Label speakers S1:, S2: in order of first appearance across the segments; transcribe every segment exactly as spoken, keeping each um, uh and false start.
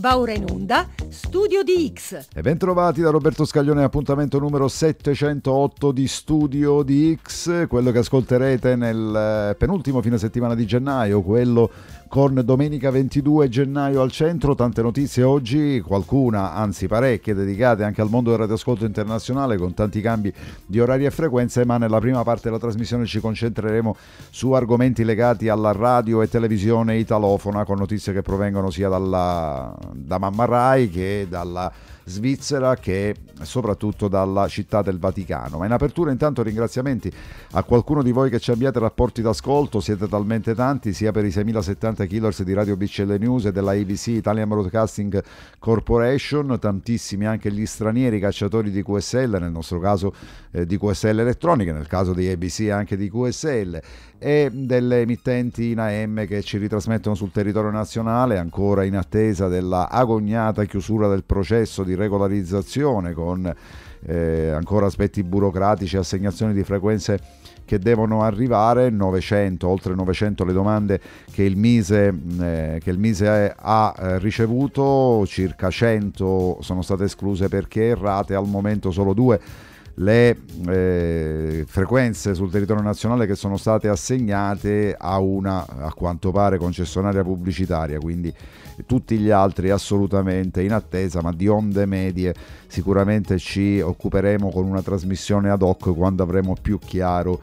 S1: Va ora in onda Studio di X.
S2: E ben trovati da Roberto Scaglione, appuntamento numero settecentootto di Studio di X, quello che ascolterete nel penultimo fine settimana di gennaio, quello con domenica ventidue gennaio al centro. Tante notizie oggi, qualcuna, anzi parecchie, dedicate anche al mondo del radioascolto internazionale, con tanti cambi di orari e frequenze, ma nella prima parte della trasmissione ci concentreremo su argomenti legati alla radio e televisione italofona, con notizie che provengono sia dalla, da Mamma Rai che dalla Svizzera, che soprattutto dalla città del Vaticano. Ma in apertura intanto ringraziamenti a qualcuno di voi che ci inviate rapporti d'ascolto, siete talmente tanti, sia per i seimilasettanta kHz di Radio B C L News e della A B C Italian Broadcasting Corporation, tantissimi anche gli stranieri cacciatori di Q S L, nel nostro caso eh, di Q S L Elettronica, nel caso di A B C anche di Q S L, e delle emittenti in A M che ci ritrasmettono sul territorio nazionale, ancora in attesa della agognata chiusura del processo di regolarizzazione, con eh, ancora aspetti burocratici, assegnazioni di frequenze che devono arrivare, novecento, oltre novecento le domande che il Mise, eh, che il Mise ha eh, ricevuto, circa cento sono state escluse perché errate, al momento solo due le eh, frequenze sul territorio nazionale che sono state assegnate a una, a quanto pare, concessionaria pubblicitaria, quindi tutti gli altri assolutamente in attesa, ma di onde medie sicuramente ci occuperemo con una trasmissione ad hoc quando avremo più chiaro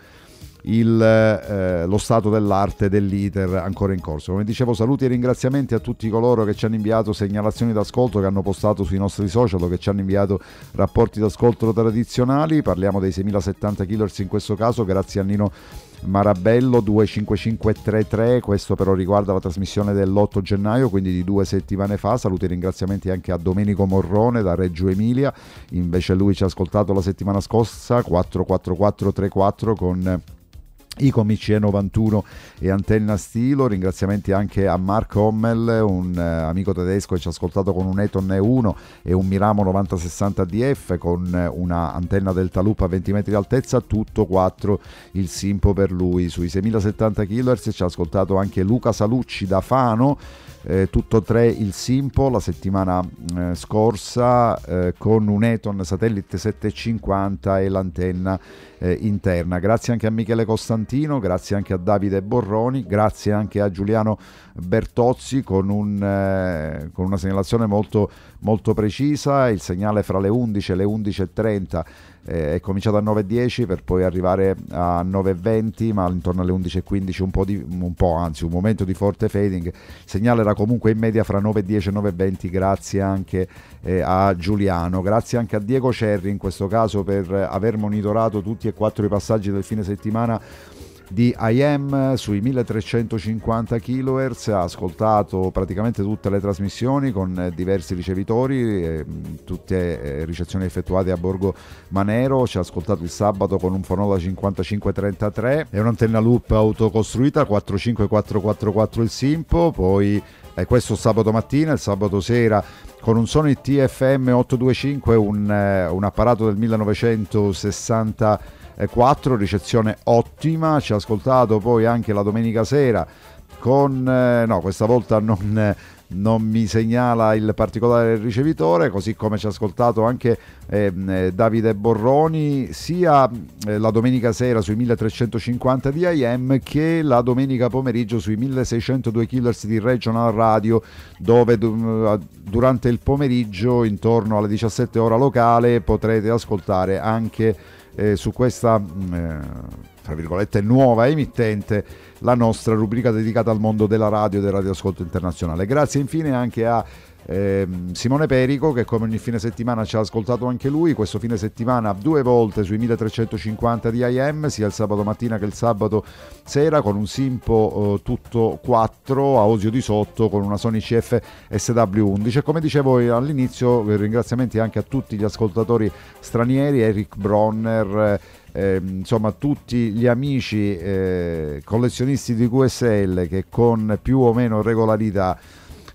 S2: Il, eh, lo stato dell'arte dell'iter ancora in corso. Come dicevo, saluti e ringraziamenti a tutti coloro che ci hanno inviato segnalazioni d'ascolto, che hanno postato sui nostri social o che ci hanno inviato rapporti d'ascolto tradizionali. Parliamo dei seimilasettanta kHz in questo caso, grazie a Nino Marabello due cinque cinque tre tre. Questo però riguarda la trasmissione dell'otto gennaio, quindi di due settimane fa. Saluti e ringraziamenti anche a Domenico Morrone da Reggio Emilia, invece lui ci ha ascoltato la settimana scorsa, quattro quattro quattro tre quattro con Icom I C E novantuno e Antenna Stilo. Ringraziamenti anche a Mark Hommel, un eh, amico tedesco che ci ha ascoltato con un Eton E uno e un Miramo novanta sessanta D F con eh, una antenna Delta Loop a venti metri di altezza, tutto quattro il Simpo per lui. Sui seimilasettanta kHz ci ha ascoltato anche Luca Salucci da Fano, Eh, tutto tre il Simpo la settimana eh, scorsa eh, con un Eton Satellite settecentocinquanta e l'antenna eh, interna. Grazie anche a Michele Costantino, grazie anche a Davide Borroni, grazie anche a Giuliano Bertozzi con, un, eh, con una segnalazione molto, molto precisa. Il segnale fra le undici e le undici e trenta eh, è cominciato a nove e dieci per poi arrivare a nove e venti, ma intorno alle undici e quindici un po', di, un po' anzi un momento di forte fading. Il segnale era comunque in media fra nove e dieci e nove e venti, grazie anche eh, a Giuliano. Grazie anche a Diego Cerri in questo caso per aver monitorato tutti e quattro i passaggi del fine settimana di I M sui milletrecentocinquanta kHz. Ha ascoltato praticamente tutte le trasmissioni con diversi ricevitori, eh, tutte eh, ricezioni effettuate a Borgo Manero. Ci ha ascoltato il sabato con un Fonola cinquantacinque trentatré e un'antenna loop autocostruita quattro cinque quattro quattro quattro il Simpo. Poi eh, questo sabato mattina, il sabato sera con un Sony T F M ottocentoventicinque, un, eh, un apparato del millenovecentosessantaquattro, ricezione ottima. Ci ha ascoltato poi anche la domenica sera con eh, no questa volta non, non mi segnala il particolare del ricevitore, così come ci ha ascoltato anche eh, eh, Davide Borroni sia eh, la domenica sera sui milletrecentocinquanta di I M che la domenica pomeriggio sui milleseicentodue kHz di Regional Radio, dove du- durante il pomeriggio intorno alle diciassette ora locale potrete ascoltare anche Eh, su questa eh, tra virgolette nuova emittente la nostra rubrica dedicata al mondo della radio e del radioascolto internazionale. Grazie infine anche a eh, Simone Perico, che come ogni fine settimana ci ha ascoltato anche lui, questo fine settimana due volte sui milletrecentocinquanta di I M, sia il sabato mattina che il sabato sera, con un Simpo eh, tutto quattro a Osio di Sotto con una Sony C F S W undici. E come dicevo all'inizio, ringraziamenti anche a tutti gli ascoltatori stranieri, Eric Bronner, eh, insomma tutti gli amici eh, collezionisti di Q S L che con più o meno regolarità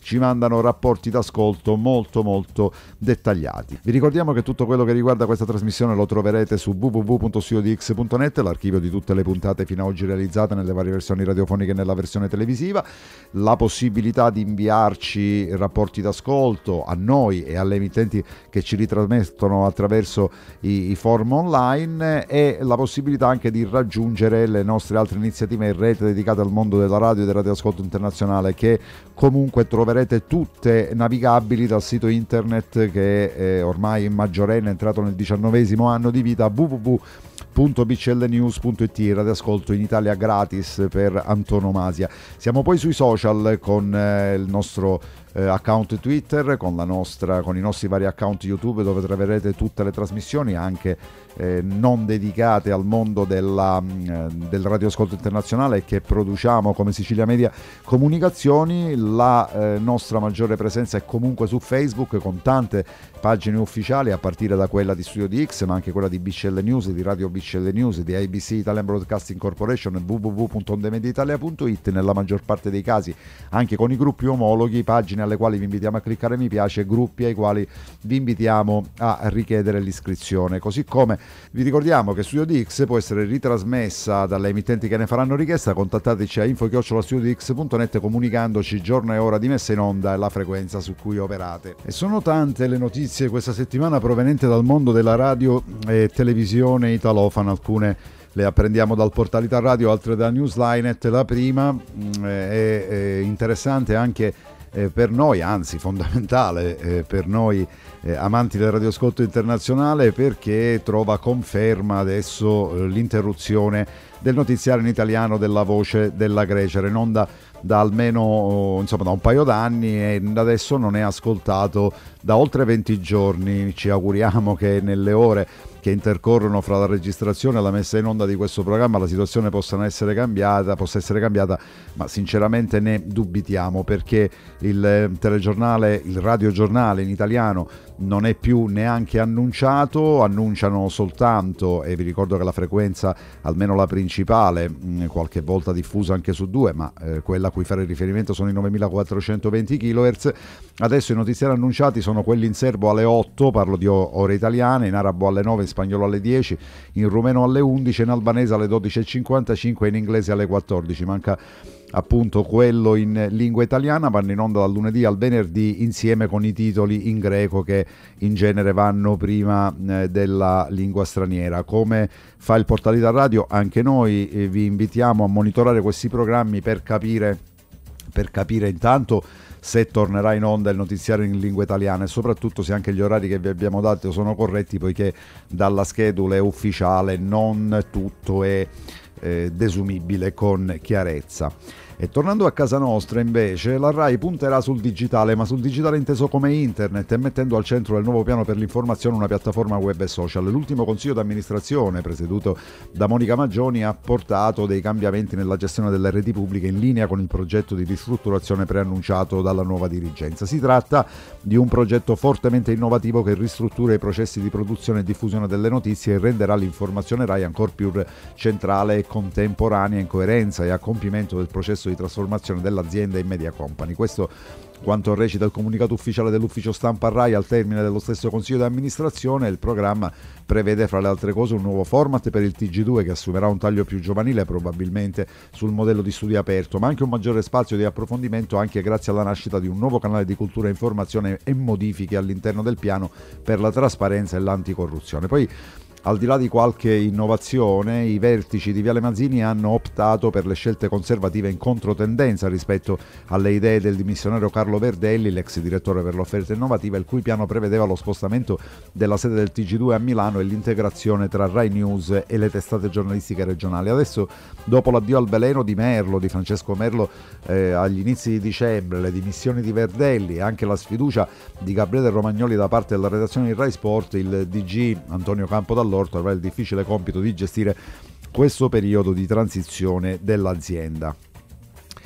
S2: ci mandano rapporti d'ascolto molto molto dettagliati. Vi ricordiamo che tutto quello che riguarda questa trasmissione lo troverete su w w w punto studio di x punto net, l'archivio di tutte le puntate fino ad oggi realizzate nelle varie versioni radiofoniche e nella versione televisiva, la possibilità di inviarci rapporti d'ascolto a noi e alle emittenti che ci ritrasmettono attraverso i, i forum online, e la possibilità anche di raggiungere le nostre altre iniziative in rete dedicate al mondo della radio e del radioascolto internazionale, che comunque troverete tutte navigabili dal sito internet che è ormai maggiorenne, entrato nel diciannovesimo anno di vita, w w w punto b c l news punto i t, radioascolto in Italia gratis per antonomasia. Siamo poi sui social con eh, il nostro eh, account Twitter, con, la nostra, con i nostri vari account YouTube, dove troverete tutte le trasmissioni anche eh, non dedicate al mondo della, mh, del radioascolto internazionale che produciamo come Sicilia Media Comunicazioni. La eh, nostra maggiore presenza è comunque su Facebook, con tante pagine ufficiali, a partire da quella di Studio di X, ma anche quella di B C L News, di Radio B C L News, di A B C Italian Broadcasting Corporation, w w w punto ondemediaitalia punto i t, nella maggior parte dei casi anche con i gruppi omologhi, pagine alle quali vi invitiamo a cliccare mi piace, gruppi ai quali vi invitiamo a richiedere l'iscrizione. Così come vi ricordiamo che Studio di X può essere ritrasmessa dalle emittenti che ne faranno richiesta. Contattateci a info chiocciola studio di x punto net comunicandoci giorno e ora di messa in onda e la frequenza su cui operate. E sono tante le notizie questa settimana provenienti dal mondo della radio e televisione italofana. Alcune le apprendiamo dal portale Ita Radio, altre da Newslinet. La prima mh, è, è interessante anche eh, per noi, anzi fondamentale eh, per noi eh, amanti del radioascolto internazionale, perché trova conferma adesso eh, l'interruzione del notiziario in italiano della Voce della Grecia, in onda da almeno insomma da un paio d'anni, e adesso non è ascoltato da oltre venti giorni. Ci auguriamo che nelle ore che intercorrono fra la registrazione e la messa in onda di questo programma la situazione possa essere cambiata, possa essere cambiata, ma sinceramente ne dubitiamo, perché il telegiornale, il radiogiornale in italiano non è più neanche annunciato, annunciano soltanto, e vi ricordo che la frequenza, almeno la principale, qualche volta diffusa anche su due, ma eh, quella a cui fare riferimento sono i novemilaquattrocentoventi chilohertz. Adesso i notiziari annunciati sono quelli in serbo alle otto, parlo di ore italiane, in arabo alle nove, in spagnolo alle dieci, in rumeno alle undici, in albanese alle dodici e cinquantacinque e in inglese alle quattordici. Manca appunto quello in lingua italiana, vanno in onda dal lunedì al venerdì insieme con i titoli in greco, che in genere vanno prima eh, della lingua straniera. Come fa il portale Ita Radio, anche noi eh, vi invitiamo a monitorare questi programmi per capire, per capire intanto se tornerà in onda il notiziario in lingua italiana, e soprattutto se anche gli orari che vi abbiamo dato sono corretti, poiché dalla schedule ufficiale non tutto è eh, desumibile con chiarezza. E tornando a casa nostra, invece, la RAI punterà sul digitale, ma sul digitale inteso come internet, e mettendo al centro del nuovo piano per l'informazione una piattaforma web e social. L'ultimo consiglio d'amministrazione, presieduto da Monica Maggioni, ha portato dei cambiamenti nella gestione delle reti pubbliche in linea con il progetto di ristrutturazione preannunciato dalla nuova dirigenza. Si tratta di un progetto fortemente innovativo che ristruttura i processi di produzione e diffusione delle notizie e renderà l'informazione RAI ancora più centrale e contemporanea, in coerenza e a compimento del processo di trasformazione dell'azienda in media company. Questo quanto recita il comunicato ufficiale dell'ufficio stampa RAI al termine dello stesso consiglio di amministrazione. Il programma prevede, fra le altre cose, un nuovo format per il T G due che assumerà un taglio più giovanile, probabilmente sul modello di studio aperto, ma anche un maggiore spazio di approfondimento, anche grazie alla nascita di un nuovo canale di cultura e informazione e modifiche all'interno del piano per la trasparenza e l'anticorruzione. Poi, al di là di qualche innovazione, i vertici di Viale Mazzini hanno optato per le scelte conservative in controtendenza rispetto alle idee del dimissionario Carlo Verdelli, l'ex direttore per l'offerta innovativa, il cui piano prevedeva lo spostamento della sede del T G due a Milano e l'integrazione tra Rai News e le testate giornalistiche regionali. Adesso, dopo l'addio al veleno di Merlo, di Francesco Merlo, eh, agli inizi di dicembre, le dimissioni di Verdelli e anche la sfiducia di Gabriele Romagnoli da parte della redazione di Rai Sport, il D G Antonio Campodall'Orto avrà il difficile compito di gestire questo periodo di transizione dell'azienda.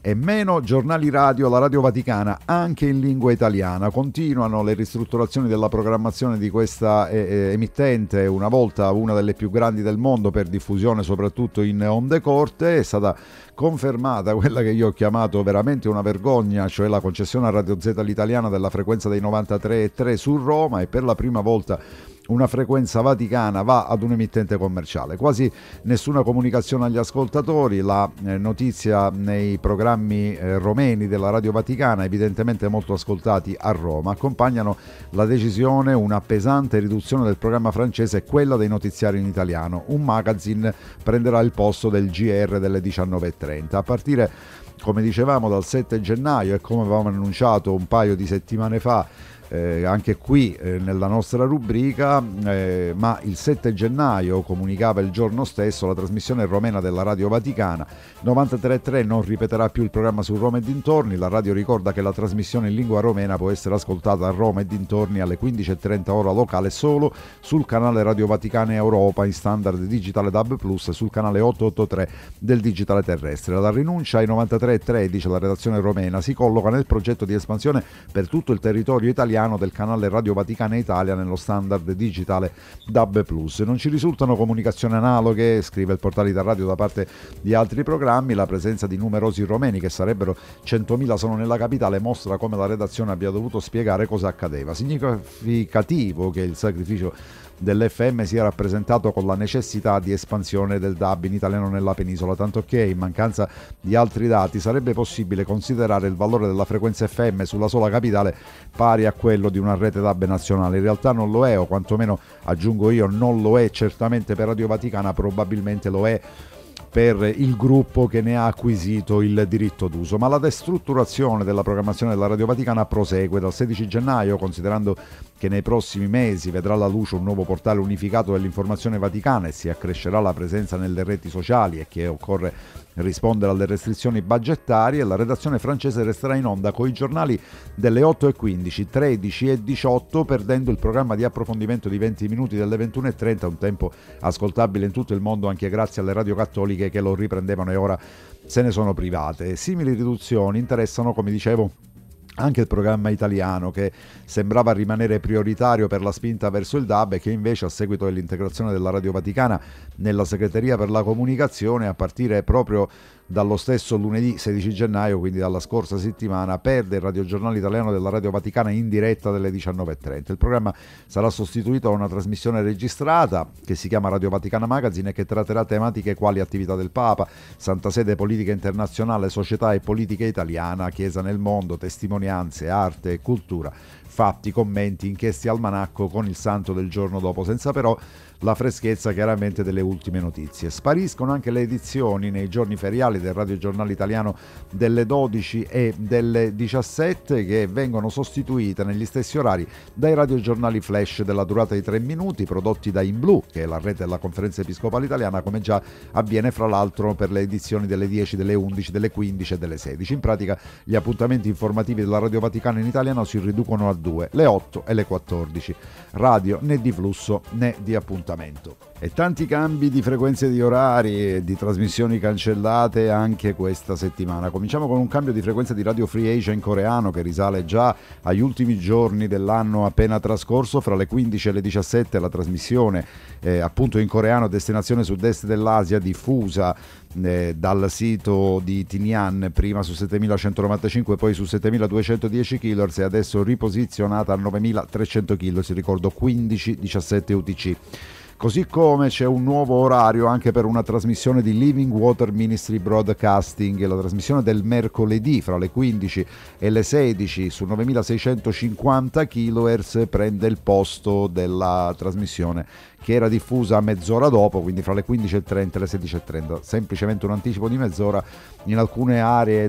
S2: e meno giornali radio alla Radio Vaticana anche in lingua italiana. Continuano le ristrutturazioni della programmazione di questa eh, emittente, una volta una delle più grandi del mondo per diffusione soprattutto in onde corte. È stata confermata quella che io ho chiamato veramente una vergogna, cioè la concessione a Radio Z l'italiana della frequenza dei novantatré virgola tre su Roma, e per la prima volta una frequenza vaticana va ad un emittente commerciale. Quasi nessuna comunicazione agli ascoltatori, la eh, notizia nei programmi eh, romeni della Radio Vaticana, evidentemente molto ascoltati a Roma, accompagnano la decisione una pesante riduzione del programma francese e quella dei notiziari in italiano. Un magazine prenderà il posto del G R delle diciannove e trenta. A partire, come dicevamo, dal sette gennaio, e come avevamo annunciato un paio di settimane fa, Eh, anche qui eh, nella nostra rubrica, eh, ma il sette gennaio, comunicava il giorno stesso la trasmissione romena della Radio Vaticana, novantatré virgola tre non ripeterà più il programma su Roma e dintorni. La radio ricorda che la trasmissione in lingua romena può essere ascoltata a Roma e dintorni alle quindici e trenta ora locale solo sul canale Radio Vaticana Europa in standard digitale D A B plus, e sul canale ottocentottantatré del digitale terrestre. La rinuncia ai novantatré virgola tre, dice la redazione romena, si colloca nel progetto di espansione per tutto il territorio italiano del canale Radio Vaticana Italia nello standard digitale D A B plus. Non ci risultano comunicazioni analoghe, scrive il portale Italradio, da parte di altri programmi. La presenza di numerosi romeni, che sarebbero centomila solo nella capitale, mostra come la redazione abbia dovuto spiegare cosa accadeva. Significativo che il sacrificio dell'F M sia rappresentato con la necessità di espansione del D A B in italiano nella penisola, tanto che in mancanza di altri dati sarebbe possibile considerare il valore della frequenza F M sulla sola capitale pari a quello di una rete D A B nazionale. In realtà non lo è, o quantomeno, aggiungo io, non lo è certamente per Radio Vaticana, probabilmente lo è per il gruppo che ne ha acquisito il diritto d'uso. Ma la destrutturazione della programmazione della Radio Vaticana prosegue. Dal sedici gennaio, considerando che nei prossimi mesi vedrà la luce un nuovo portale unificato dell'informazione vaticana e si accrescerà la presenza nelle reti sociali e che occorre rispondere alle restrizioni budgetarie, la redazione francese resterà in onda coi giornali delle otto e quindici, tredici e diciotto, perdendo il programma di approfondimento di venti minuti delle ventuno e trenta, un tempo ascoltabile in tutto il mondo anche grazie alle radio cattoliche che lo riprendevano e ora se ne sono private. Simili riduzioni interessano, come dicevo, anche il programma italiano, che sembrava rimanere prioritario per la spinta verso il D A B e che invece, a seguito dell'integrazione della Radio Vaticana nella segreteria per la comunicazione, a partire proprio dallo stesso lunedì sedici gennaio, quindi dalla scorsa settimana, perde il radiogiornale italiano della Radio Vaticana in diretta delle diciannove e trenta. Il programma sarà sostituito da una trasmissione registrata che si chiama Radio Vaticana Magazine e che tratterà tematiche quali attività del Papa, Santa Sede, politica internazionale, società e politica italiana, Chiesa nel mondo, testimonianze, arte e cultura, fatti, commenti, inchieste, almanacco con il santo del giorno dopo, senza però la freschezza chiaramente delle ultime notizie. Spariscono anche le edizioni nei giorni feriali del radiogiornale italiano delle dodici e delle diciassette, che vengono sostituite negli stessi orari dai radiogiornali flash della durata di tre minuti prodotti da In Blu, che è la rete della Conferenza Episcopale Italiana, come già avviene fra l'altro per le edizioni delle dieci, delle undici, delle quindici e delle sedici. In pratica gli appuntamenti informativi della Radio Vaticana in italiano si riducono a due, le otto e le quattordici. Radio né di flusso né di appuntamento. E tanti cambi di frequenze di orari e di trasmissioni cancellate anche questa settimana. Cominciamo con un cambio di frequenza di Radio Free Asia in coreano che risale già agli ultimi giorni dell'anno appena trascorso. Fra le quindici e le diciassette la trasmissione eh, appunto in coreano, destinazione sud-est dell'Asia, diffusa eh, dal sito di Tinian, prima su settemilacentonovantacinque, poi su settemiladuecentodieci kilohertz e adesso riposizionata a novemilatrecento kilohertz, ricordo quindici diciassette U T C. Così come c'è un nuovo orario anche per una trasmissione di Living Water Ministry Broadcasting, la trasmissione del mercoledì fra le quindici e le sedici su novemilaseicentocinquanta kilohertz prende il posto della trasmissione che era diffusa mezz'ora dopo, quindi fra le quindici e trenta e le sedici e trenta, semplicemente un anticipo di mezz'ora. In alcune aree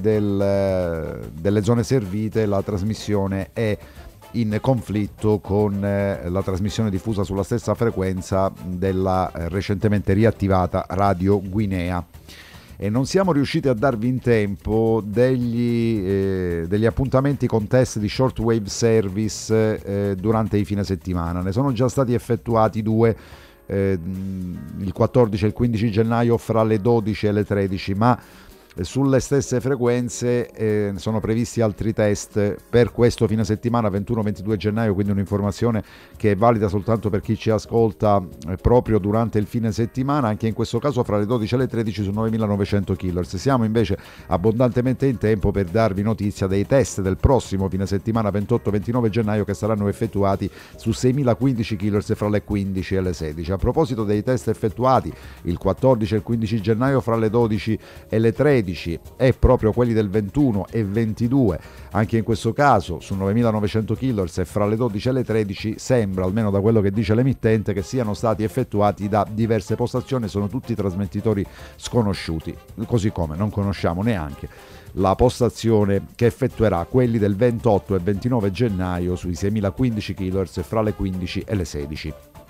S2: del, delle zone servite la trasmissione è in conflitto con eh, la trasmissione diffusa sulla stessa frequenza della eh, recentemente riattivata Radio Guinea. E non siamo riusciti a darvi in tempo degli, eh, degli appuntamenti con test di shortwave service eh, durante i fine settimana. Ne sono già stati effettuati due, eh, il quattordici e il quindici gennaio fra le dodici e le tredici, ma Sulle stesse frequenze eh, sono previsti altri test per questo fine settimana ventuno ventidue gennaio, quindi un'informazione che è valida soltanto per chi ci ascolta eh, proprio durante il fine settimana, anche in questo caso fra le dodici e le tredici su novemilanovecento kHz. Siamo invece abbondantemente in tempo per darvi notizia dei test del prossimo fine settimana ventotto ventinove gennaio, che saranno effettuati su seimilaquindici kHz fra le quindici e le sedici. A proposito dei test effettuati il quattordici e il quindici gennaio fra le dodici e le tredici, e proprio quelli del ventuno e ventidue, anche in questo caso su novemilanovecento kHz e fra le dodici e le tredici, sembra, almeno da quello che dice l'emittente, che siano stati effettuati da diverse postazioni. Sono tutti trasmettitori sconosciuti, così come non conosciamo neanche la postazione che effettuerà quelli del ventotto e ventinove gennaio sui seimilaquindici kHz fra le quindici e le sedici.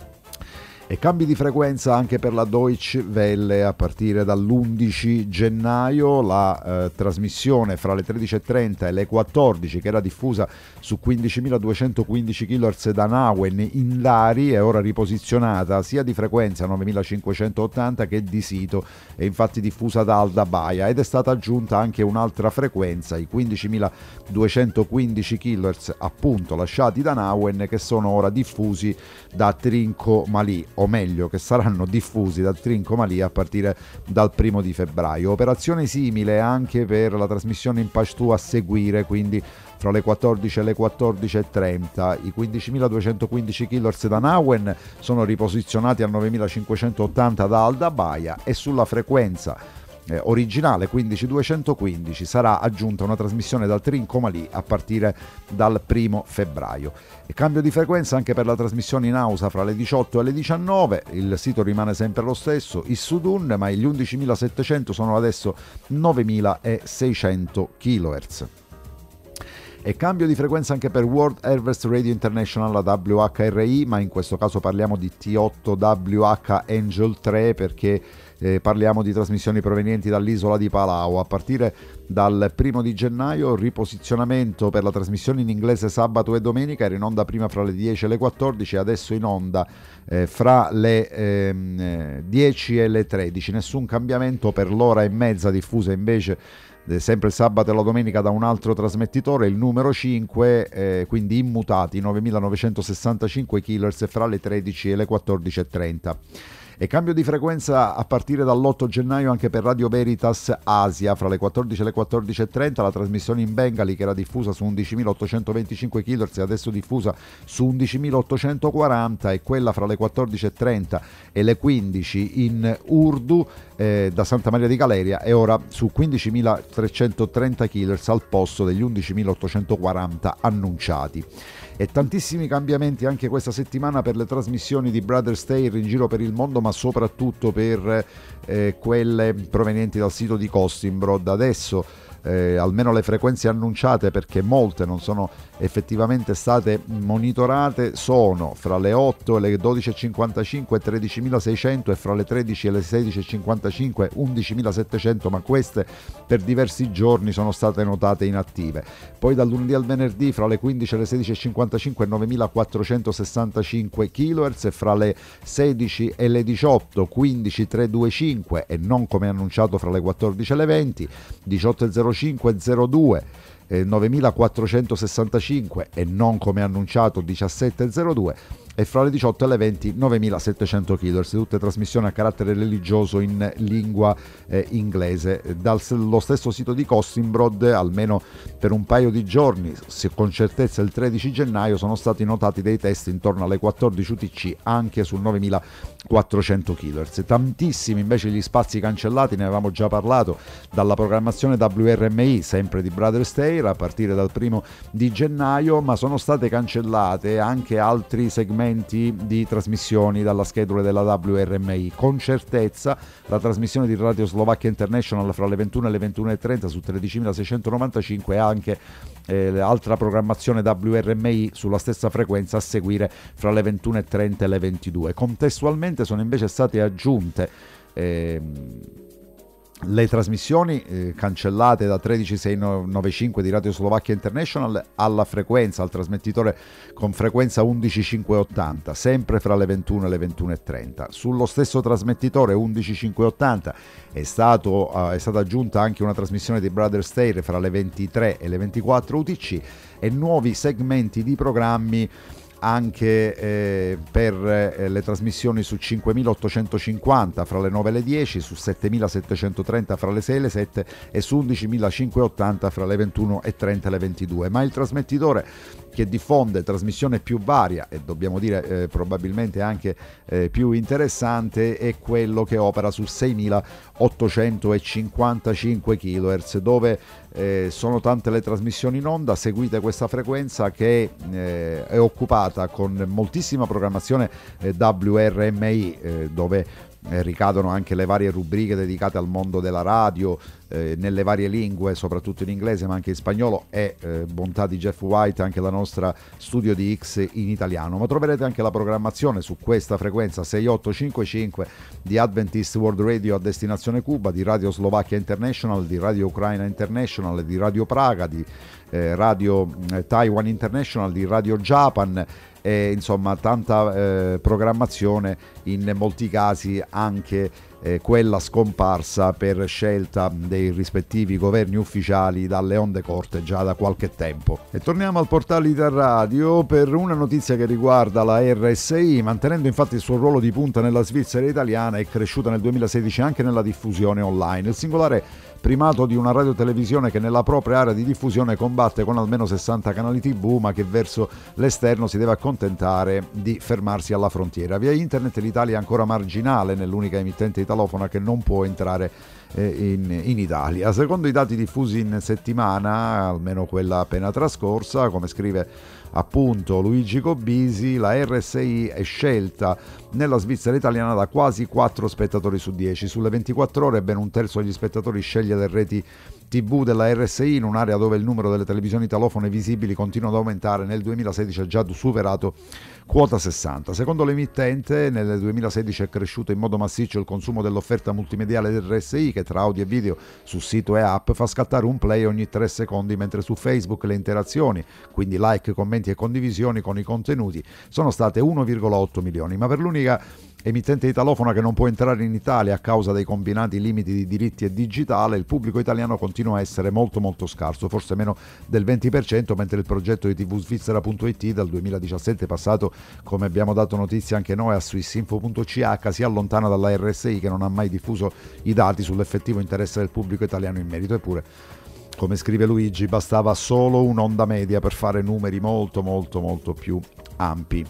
S2: E cambi di frequenza anche per la Deutsche Welle a partire dall'undici gennaio. La eh, trasmissione fra le tredici e trenta e le quattordici, che era diffusa su quindicimiladuecentoquindici kHz da Nauen in Lari, è ora riposizionata sia di frequenza novemilacinquecentottanta che di sito, e infatti diffusa da Alda Baia, ed è stata aggiunta anche un'altra frequenza, i quindicimiladuecentoquindici kHz appunto lasciati da Nauen, che sono ora diffusi da Trinco Malì, o meglio che saranno diffusi dal Trinco Malì a partire dal primo di febbraio. Operazione simile anche per la trasmissione in Pashtu a seguire, quindi fra le quattordici e le quattordici e trenta. I quindicimiladuecentoquindici kHz da Nauen sono riposizionati a novemilacinquecentottanta da Alda Baia, e sulla frequenza Eh, originale quindicimiladuecentoquindici sarà aggiunta una trasmissione dal Trinco Malì a partire dal primo febbraio. E cambio di frequenza anche per la trasmissione in Ausa fra le diciotto e le diciannove. Il sito rimane sempre lo stesso, il Sudun, ma gli undicimilasettecento sono adesso novemilaseicento kHz. E cambio di frequenza anche per World Harvest Radio International, la W H R I, ma in questo caso parliamo di T otto W H Angel tre, perché Eh, parliamo di trasmissioni provenienti dall'isola di Palau. A partire dal primo di gennaio riposizionamento per la trasmissione in inglese sabato e domenica. Era in onda prima fra le dieci e le quattordici, adesso in onda eh, fra le ehm, dieci e le tredici. Nessun cambiamento per l'ora e mezza diffusa invece eh, sempre il sabato e la domenica da un altro trasmettitore, il numero cinque, eh, quindi immutati novemilanovecentosessantacinque kHz fra le tredici e le quattordici e trenta. E cambio di frequenza a partire dall'otto gennaio anche per Radio Veritas Asia, fra le quattordici e le quattordici e trenta, la trasmissione in Bengali, che era diffusa su undicimilaottocentoventicinque kHz, è adesso diffusa su undicimilaottocentoquaranta, e quella fra le quattordici e trenta e le quindici in Urdu eh, da Santa Maria di Galeria è ora su quindicimilatrecentotrenta kHz al posto degli undicimilaottocentoquaranta annunciati. E tantissimi cambiamenti anche questa settimana per le trasmissioni di Brother Stare in giro per il mondo, ma soprattutto per eh, quelle provenienti dal sito di Costimbrod. Adesso eh, almeno le frequenze annunciate, perché molte non sono effettivamente state monitorate, sono fra le otto e le dodici e cinquantacinque tredicimilaseicento, e fra le tredici e le sedici e cinquantacinque undicimilasettecento, ma queste per diversi giorni sono state notate inattive. Poi dal lunedì al venerdì fra le quindici e le sedici e cinquantacinque novemilaquattrocentosessantacinque kHz, e fra le sedici e le diciotto quindici trecentoventicinque, e non come annunciato fra le quattordici e le venti, diciotto e zero cinque e zero due eh, novemilaquattrocentosessantacinque, e non come annunciato diciassette e zero due, e fra le diciotto e le venti novemilasettecento kHz, tutte trasmissioni a carattere religioso in lingua eh, inglese. Dallo stesso sito di Costimbrod, almeno per un paio di giorni, con certezza il tredici gennaio, sono stati notati dei test intorno alle quattordici U T C anche sul novemilaquattrocento kHz. Tantissimi invece gli spazi cancellati, ne avevamo già parlato, dalla programmazione W R M I, sempre di Brother Stare, a partire dal primo di gennaio, ma sono state cancellate anche altri segmenti di trasmissioni dalla schedule della W R M I. Con certezza la trasmissione di Radio Slovacchia International fra le ventuno e le ventuno e trenta su tredicimilaseicentonovantacinque, e anche eh, l'altra programmazione W R M I sulla stessa frequenza a seguire fra le ventuno e trenta e le ventidue. Contestualmente sono invece state aggiunte eh, Le trasmissioni eh, cancellate da tredici sei novantacinque di Radio Slovacchia International alla frequenza, al trasmettitore con frequenza undici cinquecentottanta, sempre fra le ventuno e le ventuno e trenta. Sullo stesso trasmettitore undici cinquecentottanta è, stato, uh, è stata aggiunta anche una trasmissione di Brothers Tale fra le ventitré e le ventiquattro U T C e nuovi segmenti di programmi anche eh, per eh, le trasmissioni su cinquemilaottocentocinquanta fra le nove e le dieci, su settemilasettecentotrenta fra le sei e le sette e su undicimilacinquecentottanta fra le ventuno e trenta e le ventidue. Ma il trasmettitore che diffonde trasmissione più varia e dobbiamo dire eh, probabilmente anche eh, più interessante è quello che opera su seimilaottocentocinquantacinque chilohertz, dove eh, sono tante le trasmissioni in onda. Seguite questa frequenza che eh, è occupata con moltissima programmazione eh, W R M I, eh, dove eh, ricadono anche le varie rubriche dedicate al mondo della radio eh, nelle varie lingue, soprattutto in inglese ma anche in spagnolo, e eh, bontà di Jeff White anche la nostra Studio di X in italiano. Ma troverete anche la programmazione su questa frequenza sei otto cinque cinque di Adventist World Radio a destinazione Cuba, di Radio Slovacchia International, di Radio Ucraina International, di Radio Praga, di eh, Radio eh, Taiwan International, di Radio Japan, e insomma tanta eh, programmazione, in molti casi anche eh, quella scomparsa per scelta dei rispettivi governi ufficiali dalle onde corte già da qualche tempo. E torniamo al portale Iter Radio per una notizia che riguarda la R S I. Mantenendo infatti il suo ruolo di punta nella Svizzera italiana, è cresciuta nel duemilasedici anche nella diffusione online. Il singolare primato di una radiotelevisione che nella propria area di diffusione combatte con almeno sessanta canali tivù, ma che verso l'esterno si deve accontentare di fermarsi alla frontiera. Via internet l'Italia è ancora marginale nell'unica emittente italofona che non può entrare in, in Italia. Secondo i dati diffusi in settimana, almeno quella appena trascorsa, come scrive appunto Luigi Cobisi, la R S I è scelta nella Svizzera italiana da quasi quattro spettatori su dieci. Sulle ventiquattro ore ben un terzo degli spettatori sceglie le reti tivù della R S I, in un'area dove il numero delle televisioni italofone visibili continua ad aumentare. Nel duemilasedici ha già superato quota sessanta. Secondo l'emittente, nel duemilasedici è cresciuto in modo massiccio il consumo dell'offerta multimediale del R S I, che tra audio e video su sito e app fa scattare un play ogni tre secondi, mentre su Facebook le interazioni, quindi like, commenti e condivisioni con i contenuti, sono state uno virgola otto milioni. Ma per l'unica emittente italofona che non può entrare in Italia a causa dei combinati limiti di diritti e digitale, il pubblico italiano continua a essere molto molto scarso, forse meno del venti per cento, mentre il progetto di tvsvizzera punto it dal duemiladiciassette, passato come abbiamo dato notizia anche noi a swissinfo punto c h, si allontana dalla R S I, che non ha mai diffuso i dati sull'effettivo interesse del pubblico italiano in merito. Eppure, come scrive Luigi, bastava solo un'onda media per fare numeri molto molto molto più ampi.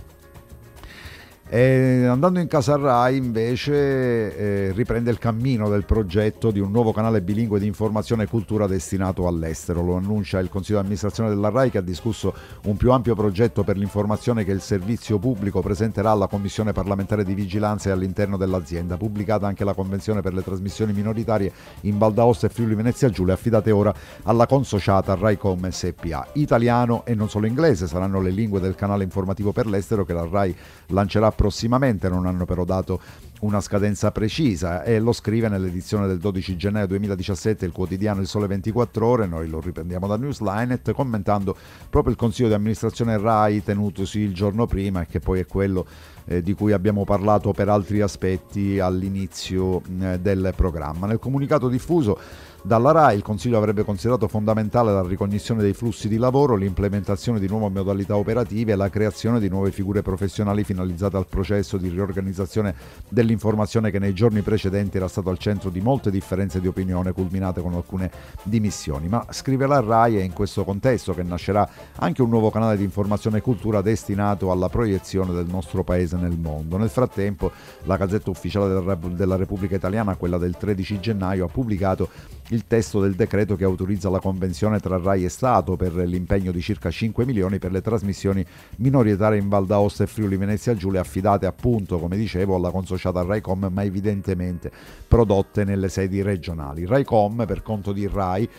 S2: E andando in casa Rai invece eh, riprende il cammino del progetto di un nuovo canale bilingue di informazione e cultura destinato all'estero. Lo annuncia il Consiglio di amministrazione della Rai, che ha discusso un più ampio progetto per l'informazione che il servizio pubblico presenterà alla Commissione parlamentare di vigilanza e all'interno dell'azienda. Pubblicata anche la convenzione per le trasmissioni minoritarie in Val d'Aosta e Friuli Venezia Giulia, affidate ora alla consociata Raicom S P A. Italiano e non solo inglese saranno le lingue del canale informativo per l'estero, che la Rai lancerà prossimamente. Non hanno però dato una scadenza precisa, e lo scrive nell'edizione del dodici gennaio duemiladiciassette il quotidiano Il Sole ventiquattro Ore. Noi lo riprendiamo da Newslinet, commentando proprio il consiglio di amministrazione Rai tenutosi il giorno prima, e che poi è quello eh, di cui abbiamo parlato per altri aspetti all'inizio eh, del programma. Nel comunicato diffuso dalla Rai, il Consiglio avrebbe considerato fondamentale la ricognizione dei flussi di lavoro, l'implementazione di nuove modalità operative e la creazione di nuove figure professionali finalizzate al processo di riorganizzazione dell'informazione, che nei giorni precedenti era stato al centro di molte differenze di opinione, culminate con alcune dimissioni. Ma, scrive la Rai, è in questo contesto che nascerà anche un nuovo canale di informazione e cultura destinato alla proiezione del nostro paese nel mondo. Nel frattempo, la Gazzetta Ufficiale della Repubblica Italiana, quella del tredici gennaio, ha pubblicato il testo del decreto che autorizza la convenzione tra Rai e Stato per l'impegno di circa cinque milioni per le trasmissioni minoritarie in Val d'Aosta e Friuli Venezia Giulia, affidate appunto, come dicevo, alla consociata Raicom, ma evidentemente prodotte nelle sedi regionali. Raicom, per conto di Rai,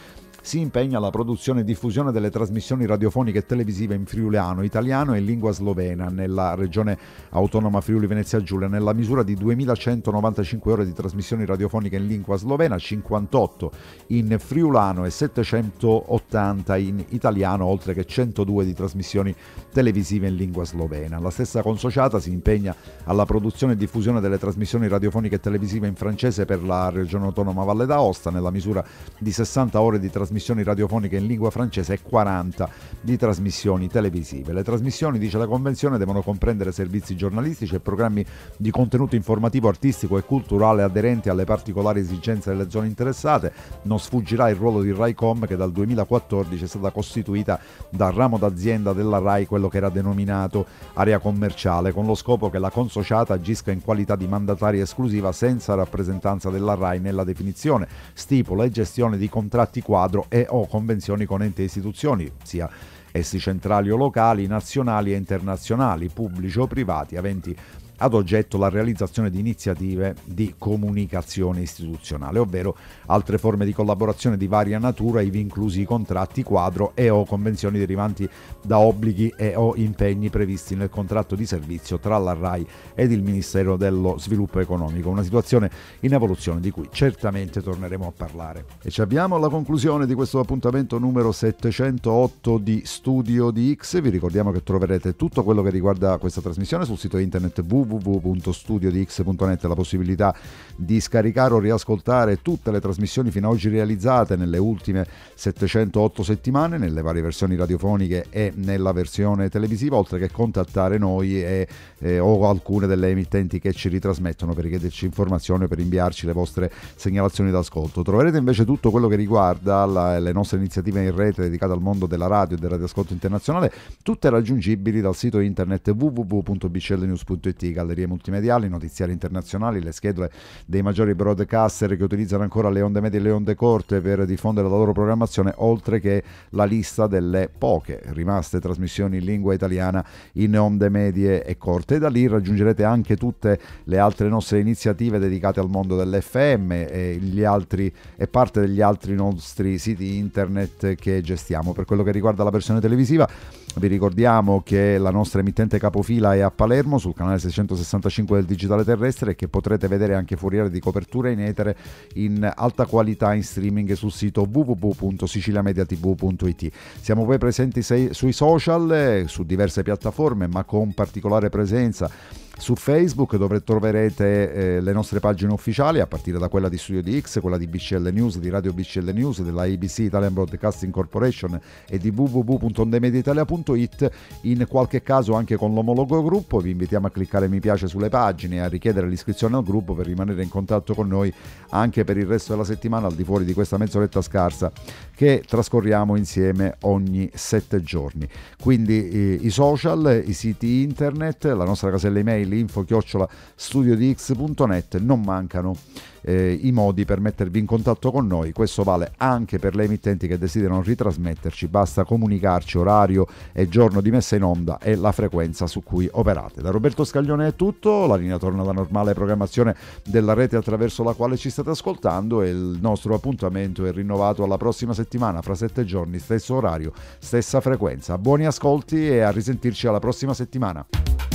S2: si impegna alla produzione e diffusione delle trasmissioni radiofoniche e televisive in friulano, italiano e in lingua slovena nella regione autonoma Friuli Venezia Giulia nella misura di duemilacentonovantacinque ore di trasmissioni radiofoniche in lingua slovena, cinquantotto in friulano e settecentottanta in italiano, oltre che centodue di trasmissioni televisive in lingua slovena. La stessa consociata si impegna alla produzione e diffusione delle trasmissioni radiofoniche e televisive in francese per la regione autonoma Valle d'Aosta nella misura di sessanta ore di trasmissioni radiofoniche in lingua francese e quaranta di trasmissioni televisive. Le trasmissioni, dice la Convenzione, devono comprendere servizi giornalistici e programmi di contenuto informativo, artistico e culturale aderenti alle particolari esigenze delle zone interessate. Non sfuggirà il ruolo di RaiCom, che dal duemilaquattordici è stata costituita dal ramo d'azienda della Rai, quello che era denominato area commerciale, con lo scopo che la consociata agisca in qualità di mandataria esclusiva senza rappresentanza della Rai nella definizione, stipula e gestione di contratti quadro e o convenzioni con enti e istituzioni, sia essi centrali o locali, nazionali e internazionali, pubblici o privati, aventi ad oggetto la realizzazione di iniziative di comunicazione istituzionale, ovvero altre forme di collaborazione di varia natura, ivi inclusi i contratti quadro e o convenzioni derivanti da obblighi e o impegni previsti nel contratto di servizio tra la Rai ed il Ministero dello Sviluppo Economico, una situazione in evoluzione di cui certamente torneremo a parlare. E ci abbiamo alla conclusione di questo appuntamento numero settecentootto di Studio di X. Vi ricordiamo che troverete tutto quello che riguarda questa trasmissione sul sito internet w w w punto studio di x punto net, la possibilità di scaricare o riascoltare tutte le trasmissioni fino ad oggi realizzate nelle ultime settecentootto settimane, nelle varie versioni radiofoniche e nella versione televisiva, oltre che contattare noi e, e, o alcune delle emittenti che ci ritrasmettono per richiederci informazioni o per inviarci le vostre segnalazioni d'ascolto. Troverete invece tutto quello che riguarda la, le nostre iniziative in rete dedicate al mondo della radio e del radioascolto internazionale, tutte raggiungibili dal sito internet w w w punto b c l news punto i t, gallerie multimediali, notiziari internazionali, le schedule dei maggiori broadcaster che utilizzano ancora le onde medie e le onde corte per diffondere la loro programmazione, oltre che la lista delle poche rimaste trasmissioni in lingua italiana in onde medie e corte. E da lì raggiungerete anche tutte le altre nostre iniziative dedicate al mondo dell'F M e, gli altri, e parte degli altri nostri siti internet che gestiamo. Per quello che riguarda la versione televisiva, vi ricordiamo che la nostra emittente capofila è a Palermo sul canale seicentosessantacinque del digitale terrestre e che potrete vedere anche foriere di copertura in etere in alta qualità in streaming sul sito w w w punto siciliamediatv punto i t. Siamo poi presenti sei, sui social, eh, su diverse piattaforme, ma con particolare presenza su Facebook, dove troverete eh, le nostre pagine ufficiali, a partire da quella di Studio di X, quella di B C L News, di Radio B C L News, della A B C Italian Broadcasting Corporation e di w w w punto ondemediaitalia punto i t, in qualche caso anche con l'omologo gruppo. Vi invitiamo a cliccare mi piace sulle pagine e a richiedere l'iscrizione al gruppo per rimanere in contatto con noi anche per il resto della settimana, al di fuori di questa mezz'oretta scarsa che trascorriamo insieme ogni sette giorni. Quindi eh, i social, i siti internet, la nostra casella email info chiocciola studio di x punto net, non mancano eh, i modi per mettervi in contatto con noi. Questo vale anche per le emittenti che desiderano ritrasmetterci, basta comunicarci orario e giorno di messa in onda e la frequenza su cui operate. Da Roberto Scaglione è tutto, la linea torna alla normale programmazione della rete attraverso la quale ci state ascoltando e il nostro appuntamento è rinnovato alla prossima settimana, fra sette giorni, stesso orario, stessa frequenza. Buoni ascolti e a risentirci alla prossima settimana.